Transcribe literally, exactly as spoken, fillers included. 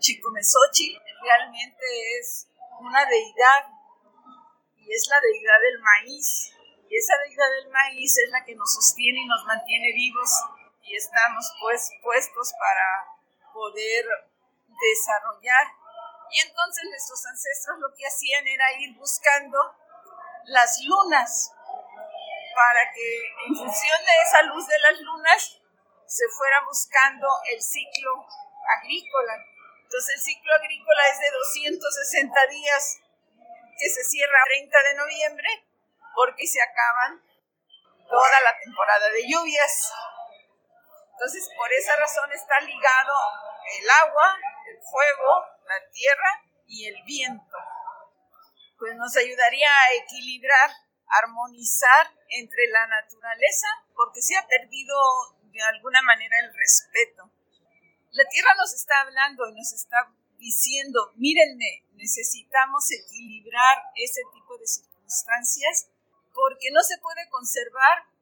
Chicomezochitl realmente es una deidad y es la deidad del maíz. Y esa deidad del maíz es la que nos sostiene y nos mantiene vivos y estamos pues puestos para poder desarrollar. Y entonces nuestros ancestros lo que hacían era ir buscando las lunas para que en función de esa luz de las lunas se fuera buscando el ciclo agrícola. Entonces el ciclo agrícola es de doscientos sesenta días que se cierra el treinta de noviembre porque se acaban toda la temporada de lluvias. Entonces por esa razón está ligado el agua, el fuego, la tierra y el viento. Pues nos ayudaría a equilibrar, armonizar entre la naturaleza, porque se ha perdido de alguna manera el respeto. La tierra nos está hablando y nos está diciendo, mírenme, necesitamos equilibrar ese tipo de circunstancias porque no se puede conservar